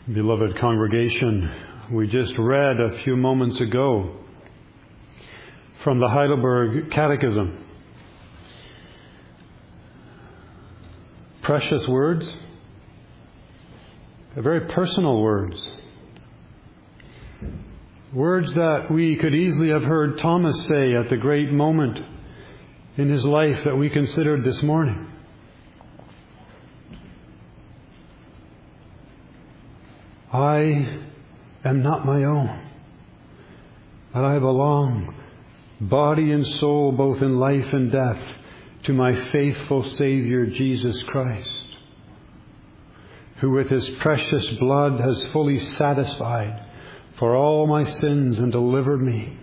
Beloved congregation, we just read a few moments ago from the Heidelberg Catechism. Precious words, very personal words. Words that we could easily have heard Thomas say at the great moment in his life that we considered this morning. I am not my own, but I belong, body and soul, both in life and death, to my faithful Savior, Jesus Christ, who with His precious blood has fully satisfied for all my sins and delivered me.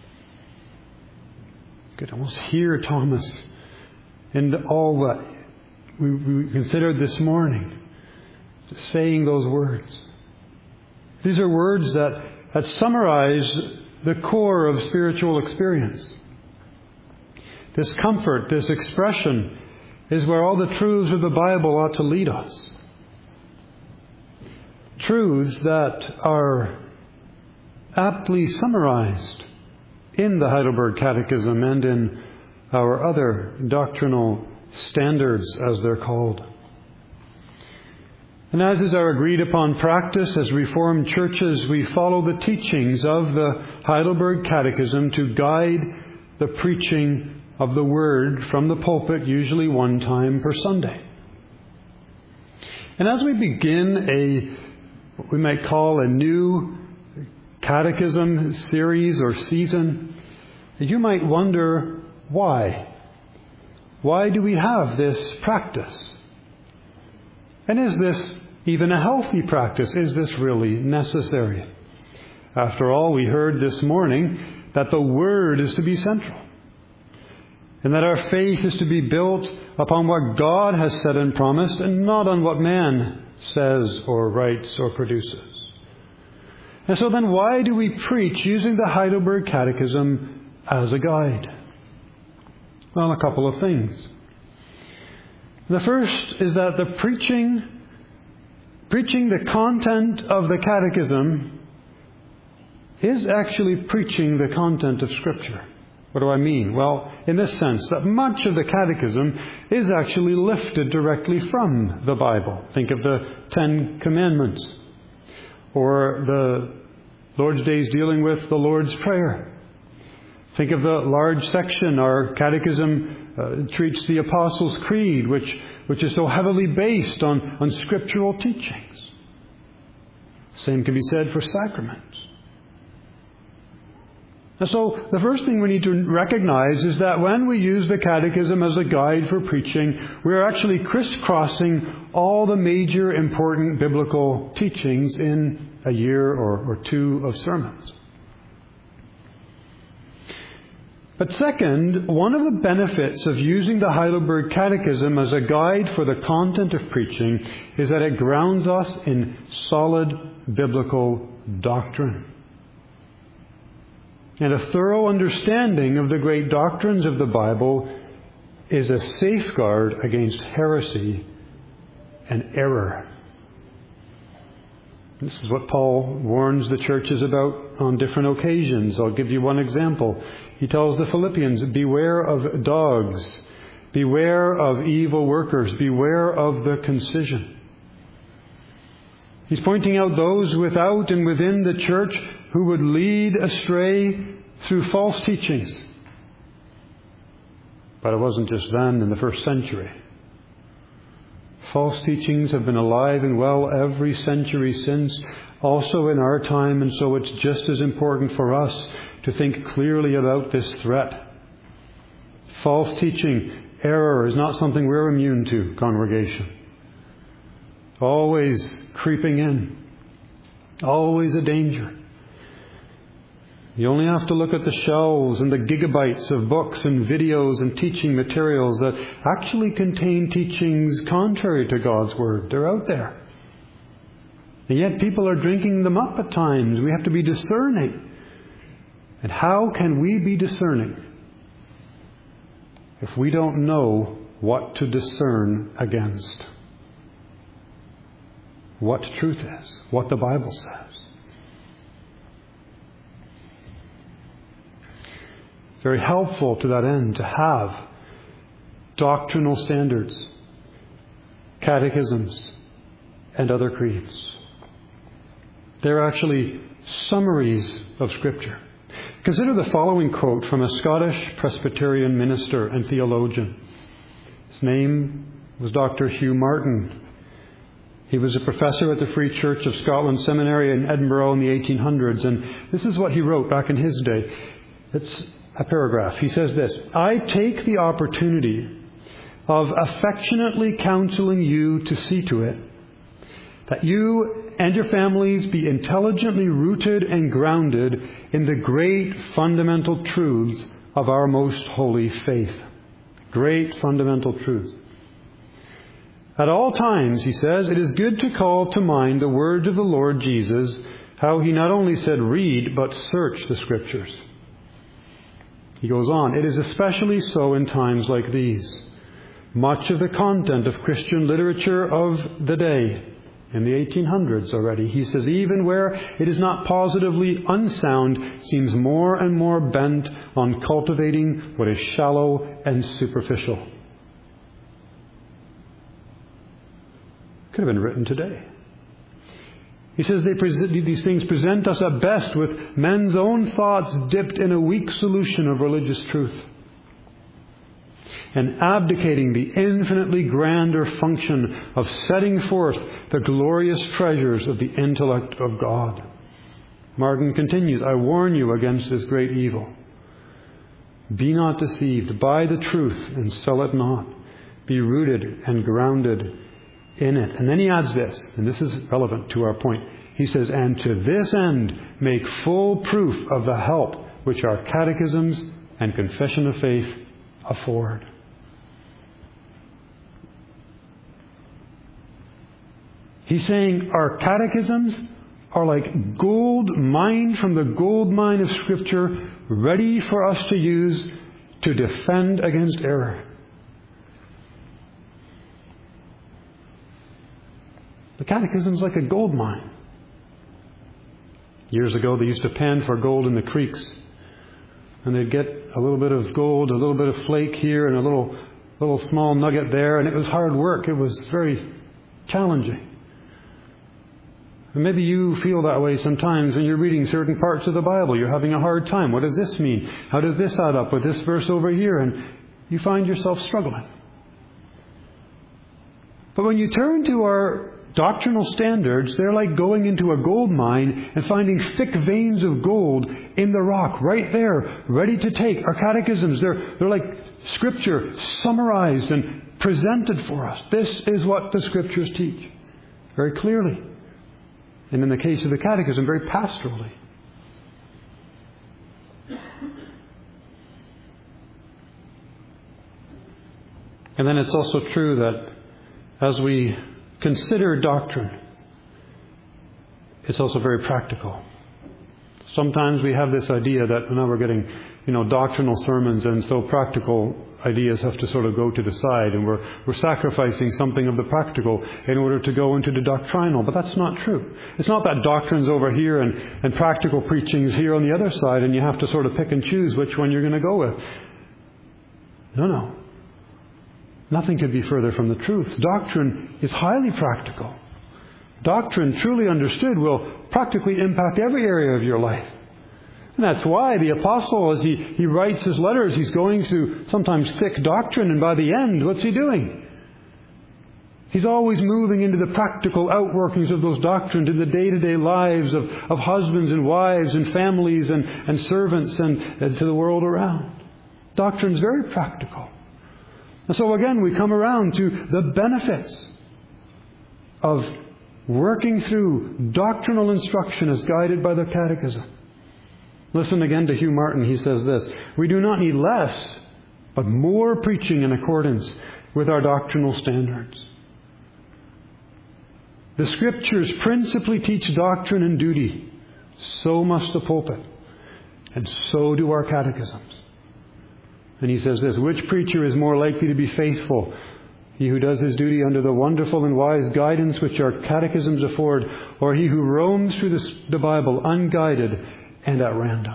You could almost hear Thomas in all that we considered this morning, saying those words. These are words that summarize the core of spiritual experience. This comfort, this expression, is where all the truths of the Bible ought to lead us. Truths that are aptly summarized in the Heidelberg Catechism and in our other doctrinal standards, as they're called. And as is our agreed upon practice as Reformed churches, we follow the teachings of the Heidelberg Catechism to guide the preaching of the Word from the pulpit, usually one time per Sunday. And as we begin what we might call a new catechism series or season, you might wonder why. Why do we have this practice? And is this even a healthy practice? Is this really necessary? After all, we heard this morning that the Word is to be central, and that our faith is to be built upon what God has said and promised, and not on what man says or writes or produces. And so then why do we preach using the Heidelberg Catechism as a guide? Well, a couple of things. The first is that the preaching the content of the Catechism is actually preaching the content of Scripture. What do I mean? Well, in this sense, that much of the Catechism is actually lifted directly from the Bible. Think of the Ten Commandments, or the Lord's Days dealing with the Lord's Prayer. Think of the large section our Catechism treats the Apostles' Creed, which is so heavily based on scriptural teachings. Same can be said for sacraments. And so the first thing we need to recognize is that when we use the Catechism as a guide for preaching, we are actually crisscrossing all the major important biblical teachings in a year or two of sermons. But second, one of the benefits of using the Heidelberg Catechism as a guide for the content of preaching is that it grounds us in solid biblical doctrine. And a thorough understanding of the great doctrines of the Bible is a safeguard against heresy and error. This is what Paul warns the churches about on different occasions. I'll give you one example. He tells the Philippians, beware of dogs, beware of evil workers, beware of the concision. He's pointing out those without and within the church who would lead astray through false teachings. But it wasn't just then in the first century. False teachings have been alive and well every century since, also in our time, and so it's just as important for us to think clearly about this threat. False teaching, error, is not something we're immune to, congregation. Always creeping in. Always a danger. You only have to look at the shelves and the gigabytes of books and videos and teaching materials that actually contain teachings contrary to God's Word. They're out there. And yet people are drinking them up at times. We have to be discerning. And how can we be discerning if we don't know what to discern against? what truth is, what the Bible says. Very helpful to that end to have doctrinal standards, catechisms, and other creeds. They're actually summaries of Scripture. Consider the following quote from a Scottish Presbyterian minister and theologian. His name was Dr. Hugh Martin. He was a professor at the Free Church of Scotland Seminary in Edinburgh in the 1800s, and this is what he wrote back in his day. It's a paragraph. He says this: "I take the opportunity of affectionately counseling you to see to it that you and your families be intelligently rooted and grounded in the great fundamental truths of our most holy faith." Great fundamental truths. "At all times," he says, "it is good to call to mind the words of the Lord Jesus, how he not only said read, but search the Scriptures." He goes on, "It is especially so in times like these. Much of the content of Christian literature of the day, in the 1800s already," he says, "even where it is not positively unsound, seems more and more bent on cultivating what is shallow and superficial." Could have been written today. He says these things present us at best with men's own thoughts dipped in a weak solution of religious truth, and abdicating the infinitely grander function of setting forth the glorious treasures of the intellect of God. Martin continues, "I warn you against this great evil. Be not deceived. Buy the truth and sell it not. Be rooted and grounded in it." And then he adds this, and this is relevant to our point. He says, "And to this end make full proof of the help which our catechisms and confession of faith afford." He's saying our catechisms are like gold mined from the gold mine of Scripture, ready for us to use to defend against error. The catechism's like a gold mine. Years ago, they used to pan for gold in the creeks. And they'd get a little bit of gold, a little bit of flake here, and a little small nugget there. And it was hard work. It was very challenging. And maybe you feel that way sometimes when you're reading certain parts of the Bible. You're having a hard time. What does this mean? How does this add up with this verse over here? And you find yourself struggling. But when you turn to our doctrinal standards, they're like going into a gold mine and finding thick veins of gold in the rock, right there, ready to take. Our catechisms, they're like Scripture summarized and presented for us. This is what the Scriptures teach, very clearly. And in the case of the catechism, very pastorally. And then it's also true that as we consider doctrine, it's also very practical. Sometimes we have this idea that now we're getting, doctrinal sermons, and so practical ideas have to sort of go to the side, and we're sacrificing something of the practical in order to go into the doctrinal. But that's not true. It's not that doctrine's over here and practical preaching's here on the other side, and you have to sort of pick and choose which one you're going to go with. No. Nothing could be further from the truth. Doctrine is highly practical. Doctrine, truly understood, will practically impact every area of your life. And that's why the apostle, as he writes his letters, he's going through sometimes thick doctrine, and by the end, what's he doing? He's always moving into the practical outworkings of those doctrines in the day-to-day lives of husbands and wives and families and servants and to the world around. Doctrine's very practical. And so again, we come around to the benefits of working through doctrinal instruction as guided by the Catechism. Listen again to Hugh Martin. He says this: "We do not need less, but more preaching in accordance with our doctrinal standards. The Scriptures principally teach doctrine and duty. So must the pulpit, and so do our catechisms." And he says this: "Which preacher is more likely to be faithful?" he who does his duty under the wonderful and wise guidance which our catechisms afford, or he who roams through the Bible unguided and at random.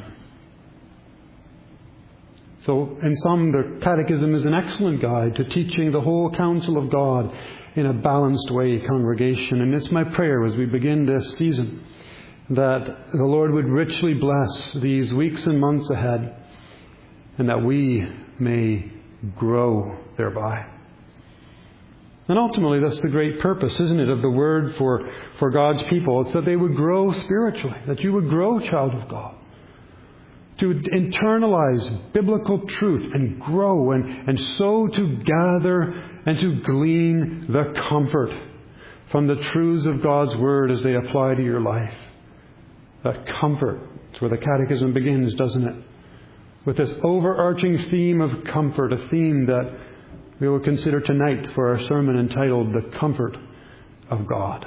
So, in sum, the Catechism is an excellent guide to teaching the whole counsel of God in a balanced way, congregation. And it's my prayer as we begin this season that the Lord would richly bless these weeks and months ahead, and that we may grow thereby. And ultimately, that's the great purpose, isn't it, of the Word for God's people. It's that they would grow spiritually, that you would grow, child of God, to internalize biblical truth and grow, and so to gather and to glean the comfort from the truths of God's Word as they apply to your life. That comfort. It's where the Catechism begins, doesn't it? With this overarching theme of comfort, a theme that we will consider tonight for our sermon entitled The Comfort of God.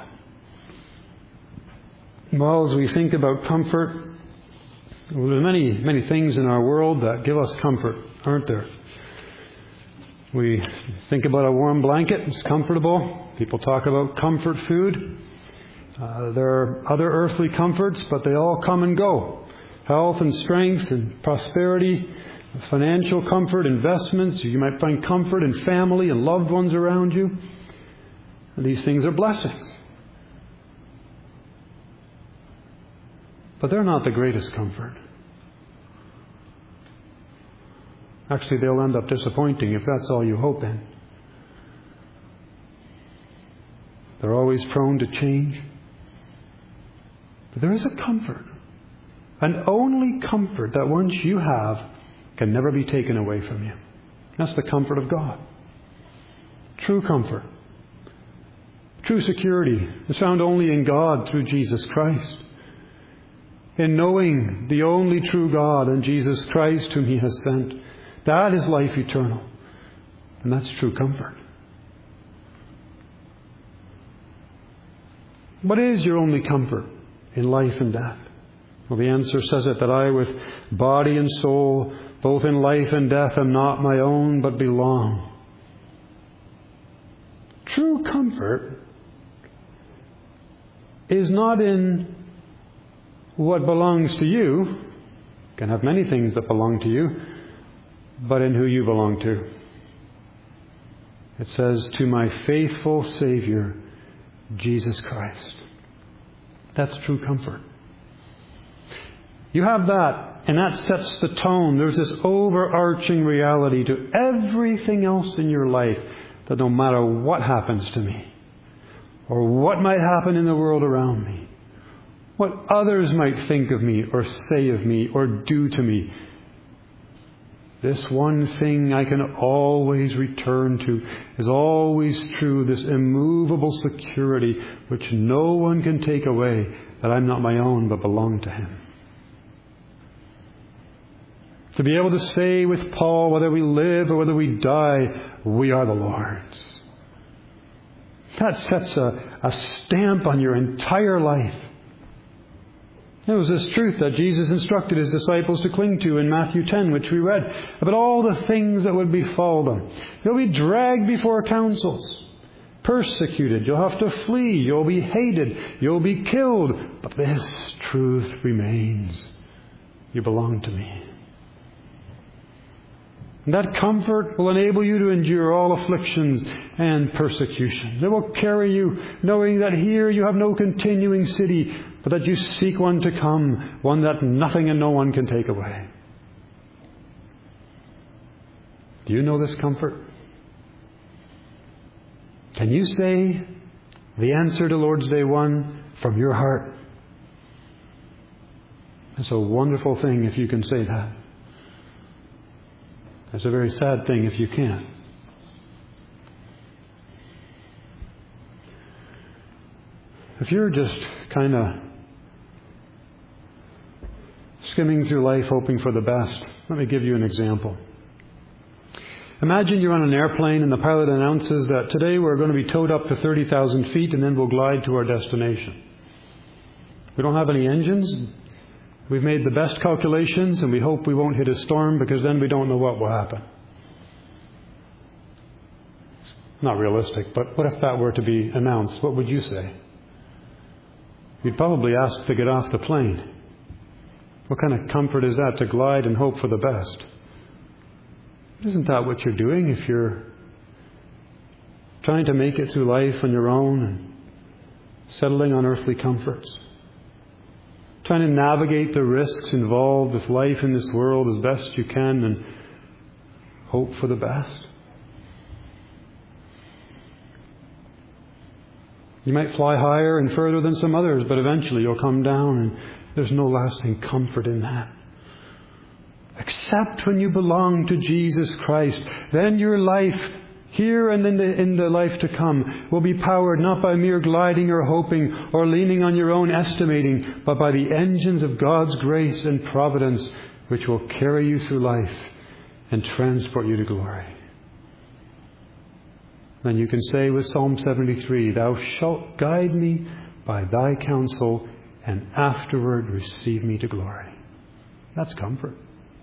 Well, as we think about comfort, well, there are many things in our world that give us comfort, aren't there? We think about a warm blanket. It's comfortable. People talk about comfort food. There are other earthly comforts, but they all come and go. Health and strength and prosperity, financial comfort, investments. You might find comfort in family and loved ones around you. And these things are blessings. But they're not the greatest comfort. Actually, they'll end up disappointing if that's all you hope in. They're always prone to change. But there is a comfort, an only comfort that once you have can never be taken away from you. That's the comfort of God. True comfort. True security is found only in God through Jesus Christ. In knowing the only true God and Jesus Christ whom He has sent. That is life eternal. And that's true comfort. What is your only comfort in life and death? Well, the answer says it, that I with body and soul, both in life and death, am not my own, but belong. True comfort is not in what belongs to you. You can have many things that belong to you, but in who you belong to. It says, to my faithful Savior, Jesus Christ. That's true comfort. You have that, and that sets the tone. There's this overarching reality to everything else in your life, that no matter what happens to me, or what might happen in the world around me, what others might think of me, or say of me, or do to me, this one thing I can always return to is always true, this immovable security which no one can take away, that I'm not my own but belong to Him. To be able to say with Paul, whether we live or whether we die, we are the Lord's. That sets a stamp on your entire life. It was this truth that Jesus instructed His disciples to cling to in Matthew 10, which we read, about all the things that would befall them. You'll be dragged before councils, persecuted, you'll have to flee, you'll be hated, you'll be killed. But this truth remains. You belong to me. And that comfort will enable you to endure all afflictions and persecution. It will carry you knowing that here you have no continuing city, but that you seek one to come, one that nothing and no one can take away. Do you know this comfort? Can you say the answer to Lord's Day 1 from your heart? It's a wonderful thing if you can say that. It's a very sad thing if you can't. If you're just kind of skimming through life hoping for the best, let me give you an example. Imagine you're on an airplane and the pilot announces that today we're going to be towed up to 30,000 feet and then we'll glide to our destination. We don't have any engines. We've made the best calculations and we hope we won't hit a storm because then we don't know what will happen. Not realistic, but what if that were to be announced? What would you say? You'd probably ask to get off the plane. What kind of comfort is that, to glide and hope for the best? Isn't that what you're doing if you're trying to make it through life on your own and settling on earthly comforts? Trying to navigate the risks involved with life in this world as best you can and hope for the best? You might fly higher and further than some others, but eventually you'll come down, and there's no lasting comfort in that. Except when you belong to Jesus Christ, then your life here and in the life to come will be powered not by mere gliding or hoping or leaning on your own estimating, but by the engines of God's grace and providence, which will carry you through life and transport you to glory. Then you can say with Psalm 73, "Thou shalt guide me by thy counsel, and afterward receive me to glory." That's comfort.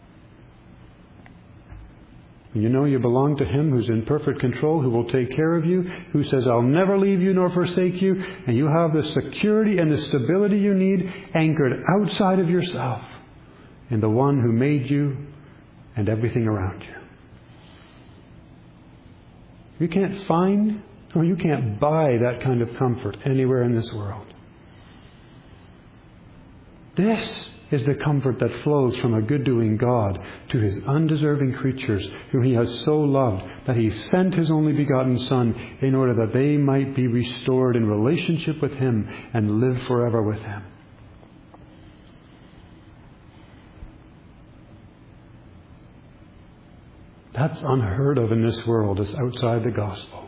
When you know you belong to Him who's in perfect control, who will take care of you, who says, "I'll never leave you nor forsake you," and you have the security and the stability you need anchored outside of yourself in the one who made you and everything around you. You can't find or you can't buy that kind of comfort anywhere in this world. This is the comfort that flows from a good-doing God to His undeserving creatures, whom He has so loved that He sent His only begotten Son in order that they might be restored in relationship with Him and live forever with Him. That's unheard of in this world. It's outside the gospel.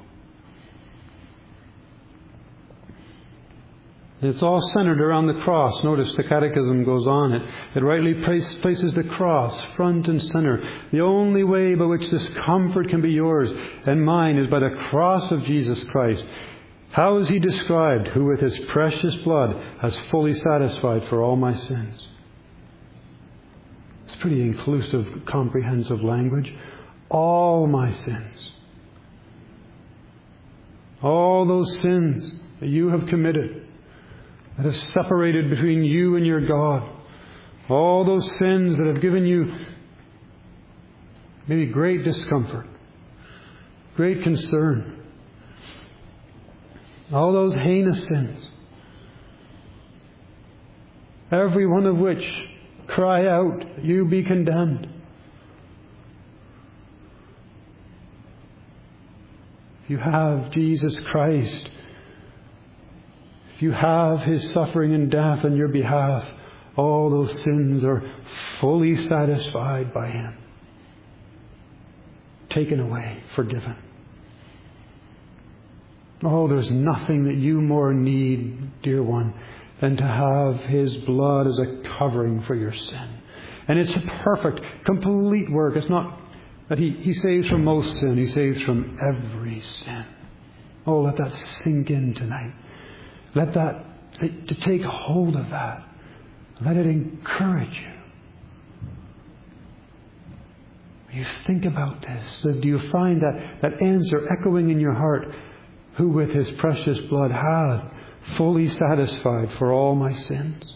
It's all centered around the cross. Notice the Catechism goes on. It rightly places the cross front and center. The only way by which this comfort can be yours and mine is by the cross of Jesus Christ. How is He described? Who with His precious blood has fully satisfied for all my sins. It's pretty inclusive, comprehensive language. All my sins. All those sins that you have committed, that have separated between you and your God. All those sins that have given you maybe great discomfort, great concern. All those heinous sins. Every one of which cry out, "You be condemned." If you have Jesus Christ, if you have His suffering and death on your behalf, all those sins are fully satisfied by Him. Taken away, forgiven. Oh, there's nothing that you more need, dear one, than to have His blood as a covering for your sin. And it's a perfect, complete work. It's not that He saves from most sin. He saves from every sin. Oh, let that sink in tonight. Let that, to take hold of that. Let it encourage you. When you think about this, do you find that answer echoing in your heart? Who with His precious blood hath fully satisfied for all my sins.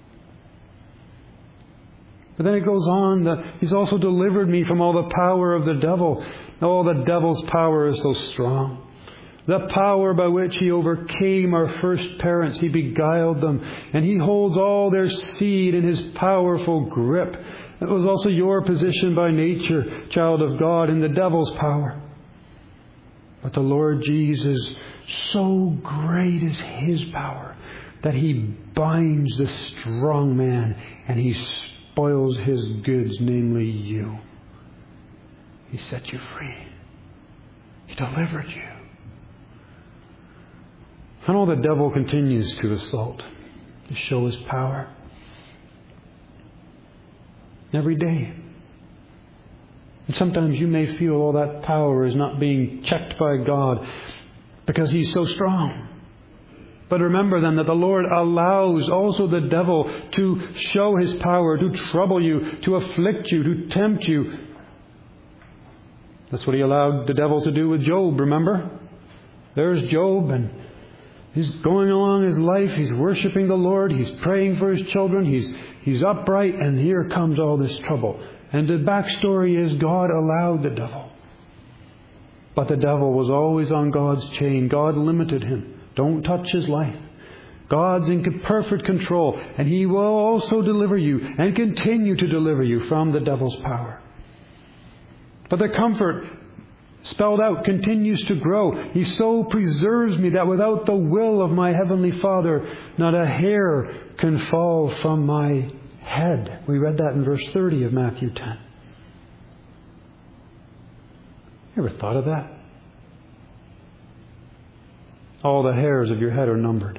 But then it goes on that He's also delivered me from all the power of the devil. Oh, the devil's power is so strong. The power by which he overcame our first parents. He beguiled them. And he holds all their seed in his powerful grip. That was also your position by nature, child of God, in the devil's power. But the Lord Jesus, so great is His power that He binds the strong man and He spoils his goods, namely you. He set you free. He delivered you. And all the devil continues to assault, to show his power. Every day. And sometimes you may feel all that power is not being checked by God because He's so strong. But remember then that the Lord allows also the devil to show his power, to trouble you, to afflict you, to tempt you. That's what He allowed the devil to do with Job, remember? There's Job, and he's going along his life. He's worshiping the Lord. He's praying for his children. He's upright, and here comes all this trouble. And the backstory is God allowed the devil. But the devil was always on God's chain. God limited him. Don't touch his life. God's in perfect control, and He will also deliver you and continue to deliver you from the devil's power. But the comfort spelled out continues to grow. He so preserves me that without the will of my Heavenly Father, not a hair can fall from my head. We read that in verse 30 of Matthew 10. You ever thought of that? All the hairs of your head are numbered.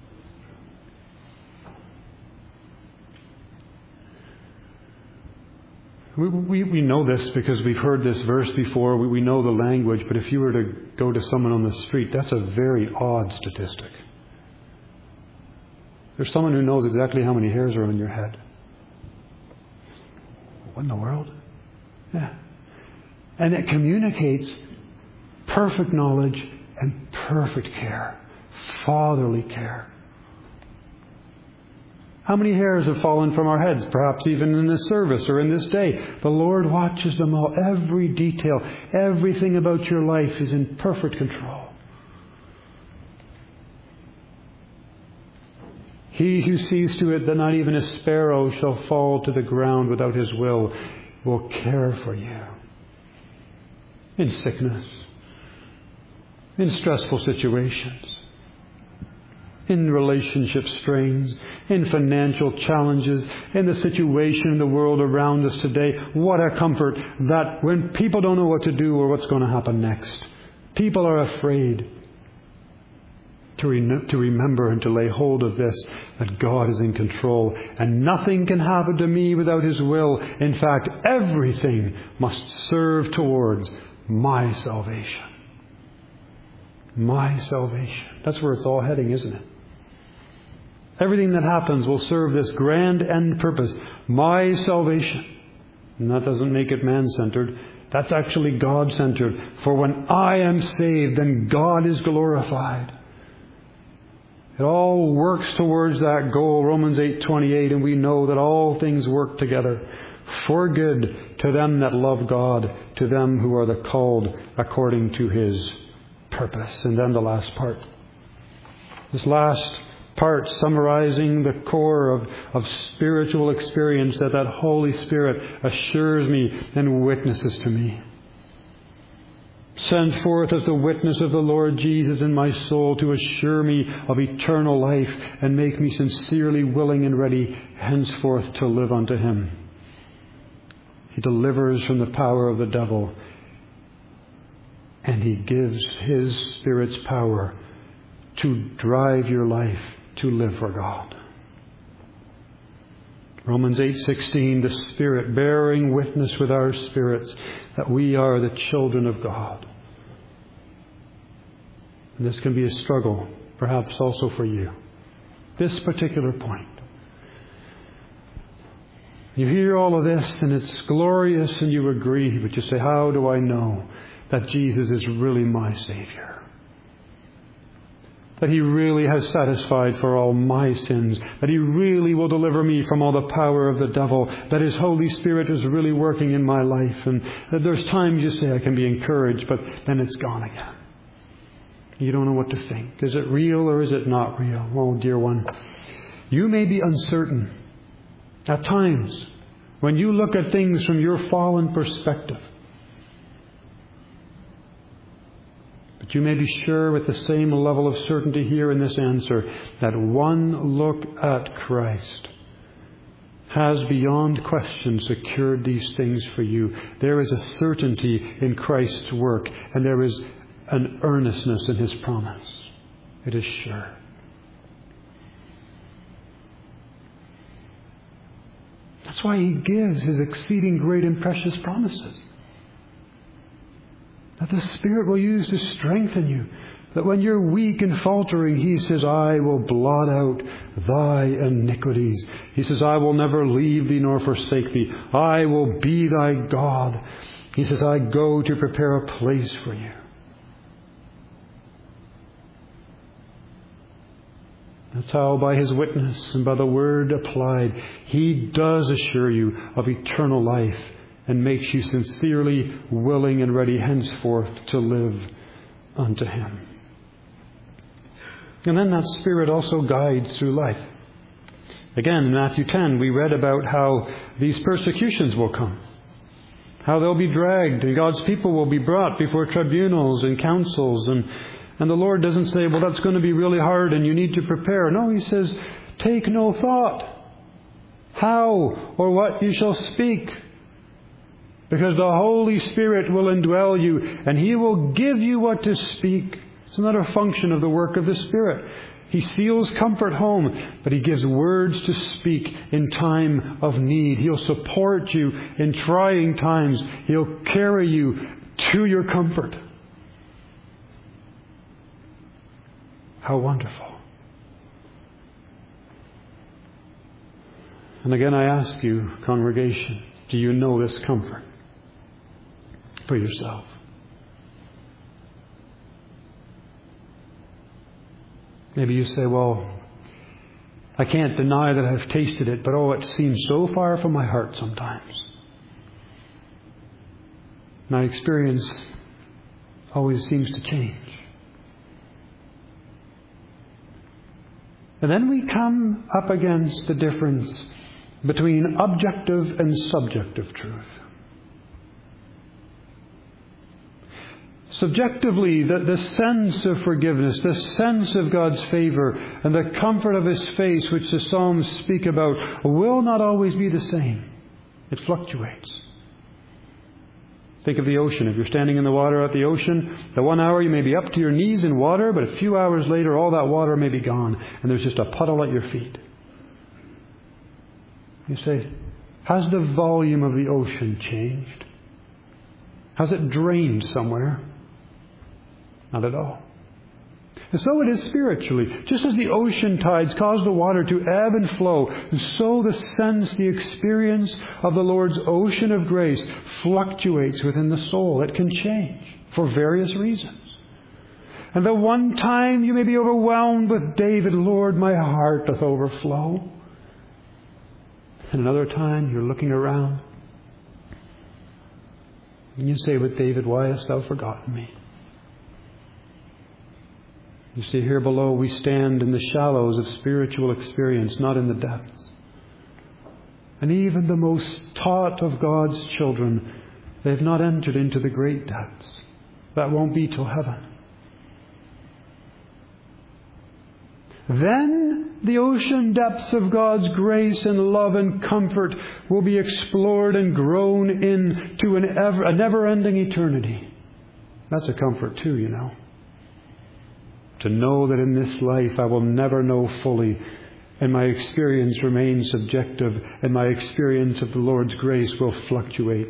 We know this because we've heard this verse before. We know the language, but if you were to go to someone on the street, that's a very odd statistic. There's someone who knows exactly how many hairs are on your head. What in the world? Yeah. And it communicates perfect knowledge and perfect care, fatherly care. How many hairs have fallen from our heads, perhaps even in this service or in this day? The Lord watches them all. Every detail, everything about your life is in perfect control. He who sees to it that not even a sparrow shall fall to the ground without His will care for you. In sickness, in stressful situations, in relationship strains, in financial challenges, in the situation in the world around us today. What a comfort that when people don't know what to do or what's going to happen next, people are afraid to remember and to lay hold of this, that God is in control and nothing can happen to me without His will. In fact, everything must serve towards my salvation. My salvation. That's where it's all heading, isn't it? Everything that happens will serve this grand end purpose, my salvation. And that doesn't make it man-centered. That's actually God-centered. For when I am saved, then God is glorified. It all works towards that goal, Romans 8:28, and we know that all things work together for good to them that love God, to them who are the called according to His purpose. And then the last part. This last part summarizing the core of spiritual experience that Holy Spirit assures me and witnesses to me. Sent forth as the witness of the Lord Jesus in my soul to assure me of eternal life and make me sincerely willing and ready henceforth to live unto Him. He delivers from the power of the devil, and He gives His Spirit's power to drive your life to live for God. Romans 8:16, the Spirit bearing witness with our spirits that we are the children of God. And this can be a struggle, perhaps also for you. This particular point. You hear all of this and it's glorious and you agree, but you say, how do I know that Jesus is really my Savior? That He really has satisfied for all my sins. That He really will deliver me from all the power of the devil. That His Holy Spirit is really working in my life. And that there's times you say I can be encouraged, but then it's gone again. You don't know what to think. Is it real or is it not real? Oh, dear one, you may be uncertain at times when you look at things from your fallen perspective. But you may be sure with the same level of certainty here in this answer that one look at Christ has beyond question secured these things for you. There is a certainty in Christ's work, and there is an earnestness in His promise. It is sure. That's why He gives His exceeding great and precious promises. That the Spirit will use to strengthen you. That when you're weak and faltering, He says, I will blot out thy iniquities. He says, I will never leave thee nor forsake thee. I will be thy God. He says, I go to prepare a place for you. That's how, by His witness and by the word applied, He does assure you of eternal life and makes you sincerely willing and ready henceforth to live unto Him. And then that Spirit also guides through life. Again, in Matthew 10, we read about how these persecutions will come, how they'll be dragged, and God's people will be brought before tribunals and councils. And the Lord doesn't say, well, that's going to be really hard and you need to prepare. No, He says, take no thought how or what you shall speak, because the Holy Spirit will indwell you and He will give you what to speak. It's another function of the work of the Spirit. He seals comfort home, but He gives words to speak in time of need. He'll support you in trying times. He'll carry you to your comfort. How wonderful. And again, I ask you, congregation, do you know this comfort for yourself? Maybe you say, well, I can't deny that I've tasted it, but it seems so far from my heart sometimes. My experience always seems to change. And then we come up against the difference between objective and subjective truth. Subjectively, the sense of forgiveness, the sense of God's favor, and the comfort of His face, which the Psalms speak about, will not always be the same. It fluctuates. Think of the ocean. If you're standing in the water at the ocean, the 1 hour you may be up to your knees in water, but a few hours later all that water may be gone, and there's just a puddle at your feet. You say, has the volume of the ocean changed? Has it drained somewhere? Not at all. And so it is spiritually. Just as the ocean tides cause the water to ebb and flow, and so the sense, the experience of the Lord's ocean of grace fluctuates within the soul. It can change for various reasons. And the one time you may be overwhelmed with David, Lord, my heart doth overflow. And another time you're looking around and you say with David, why hast thou forgotten me? You see, here below we stand in the shallows of spiritual experience, not in the depths. And even the most taught of God's children, they have not entered into the great depths. That won't be till heaven. Then the ocean depths of God's grace and love and comfort will be explored and grown into a never-ending eternity. That's a comfort too, you know. To know that in this life I will never know fully, and my experience remains subjective, and my experience of the Lord's grace will fluctuate.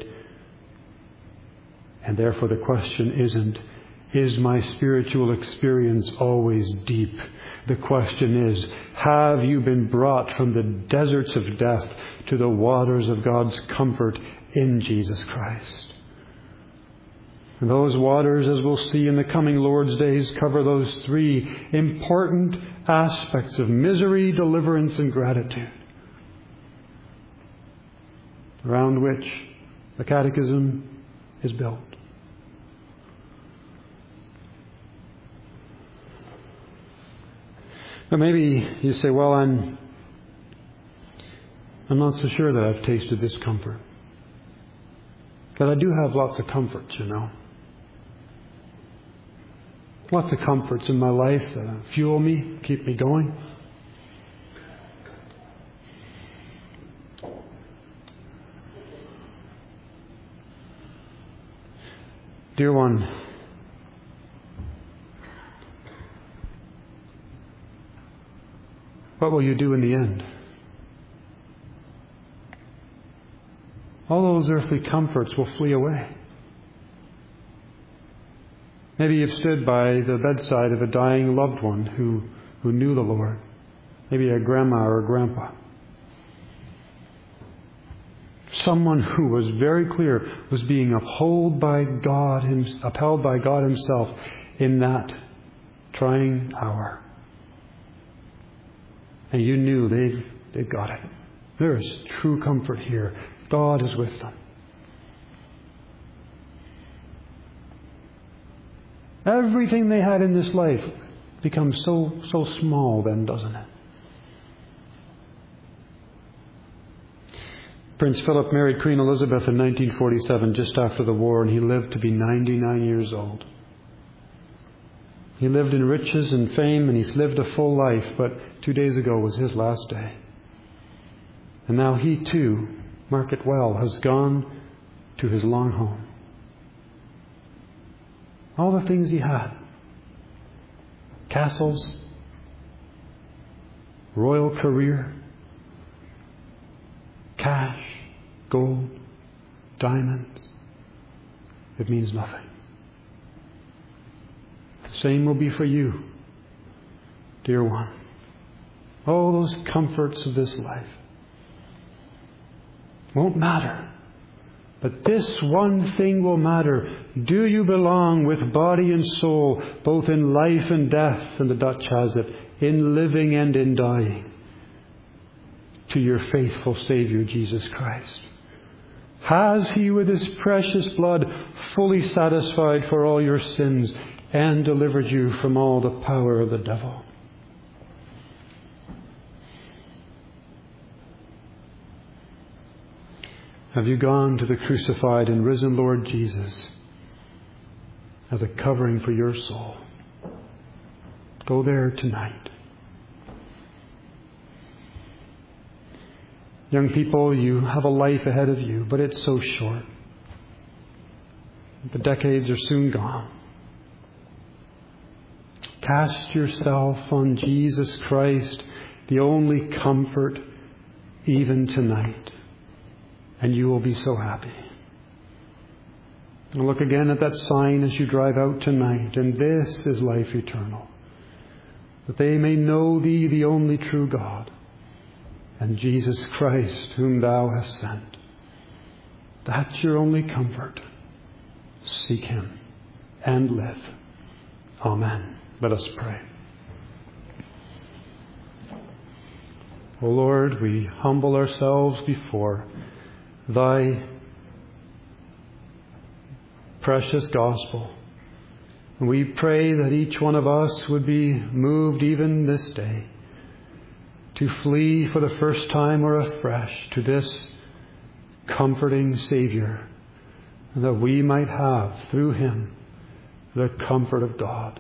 And therefore the question isn't, is my spiritual experience always deep? The question is, have you been brought from the deserts of death to the waters of God's comfort in Jesus Christ? And those waters, as we'll see in the coming Lord's days, cover those three important aspects of misery, deliverance, and gratitude, around which the Catechism is built. But maybe you say, well, I'm not so sure that I've tasted this comfort. But I do have lots of comforts, you know. Lots of comforts in my life that fuel me, keep me going. Dear one, what will you do in the end? All those earthly comforts will flee away. Maybe you've stood by the bedside of a dying loved one who knew the Lord. Maybe a grandma or a grandpa. Someone who was very clear was being upheld by God Himself in that trying hour. And you knew they've got it. There is true comfort here. God is with them. Everything they had in this life becomes so small then, doesn't it? Prince Philip married Queen Elizabeth in 1947, just after the war, and he lived to be 99 years old. He lived in riches and fame, and he's lived a full life, but 2 days ago was his last day. And now he too, mark it well, has gone to his long home. All the things he had. Castles, royal career, cash, gold, diamonds. It means nothing. The same will be for you, dear one. All those comforts of this life won't matter. But this one thing will matter. Do you belong with body and soul, both in life and death, and the Dutch has it, in living and in dying, to your faithful Saviour, Jesus Christ? Has He, with His precious blood, fully satisfied for all your sins and delivered you from all the power of the devil? Have you gone to the crucified and risen Lord Jesus as a covering for your soul? Go there tonight. Young people, you have a life ahead of you, but it's so short. The decades are soon gone. Cast yourself on Jesus Christ, the only comfort, even tonight. And you will be so happy. And look again at that sign as you drive out tonight. And this is life eternal. That they may know Thee, the only true God, and Jesus Christ, whom Thou hast sent. That's your only comfort. Seek Him and live. Amen. Let us pray. O Lord, we humble ourselves before Thy precious gospel. And we pray that each one of us would be moved even this day to flee for the first time or afresh to this comforting Saviour, and that we might have through Him the comfort of God.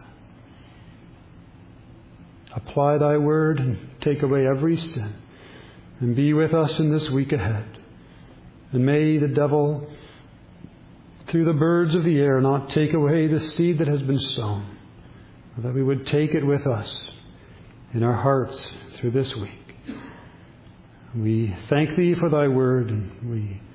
Apply Thy word and take away every sin, and be with us in this week ahead. And may the devil, through the birds of the air, not take away the seed that has been sown, but that we would take it with us in our hearts through this week. We thank Thee for Thy word, and we